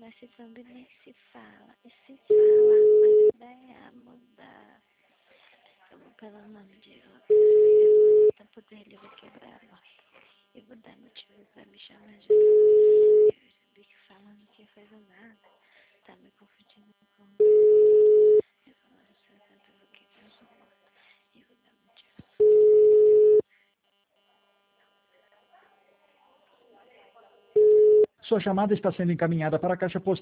Mas se também nem se fala. E se fala, a ideia mudar. Eu vou pelo nome de outro. O tempo dele vai quebrar a nota. Eu vou dar motivo pra me chamar de louco. Eu recebi que falando que fez nada. Tá me confundindo com... Eu falando certo, eu vou quebrar sua nota. Eu vou dar motivo. Sua chamada está sendo encaminhada para a caixa postal